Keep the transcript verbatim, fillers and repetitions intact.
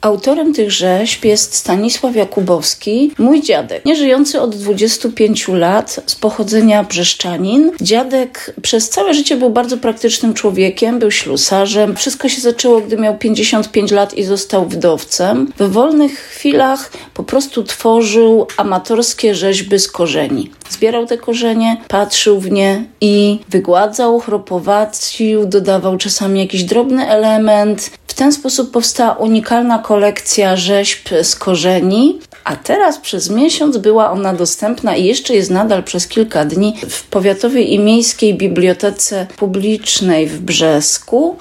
Autorem tych rzeźb jest Stanisław Jakubowski, mój dziadek, nieżyjący od dwudziestu pięciu lat, z pochodzenia brzeszczanin. Dziadek przez całe życie był bardzo praktycznym człowiekiem, był ślusarzem. Wszystko się zaczęło, gdy miał pięćdziesiąt pięć lat i został wdowcem. We wolnych chwilach po prostu tworzył amatorskie rzeźby z korzeni. Zbierał te korzenie, patrzył w nie i wygładzał, chropowacił, dodawał czasami jakiś drobny element. W ten sposób powstała unikalna kolekcja rzeźb z korzeni, a teraz przez miesiąc była ona dostępna i jeszcze jest nadal przez kilka dni w Powiatowej i Miejskiej Bibliotece Publicznej w Brzesku.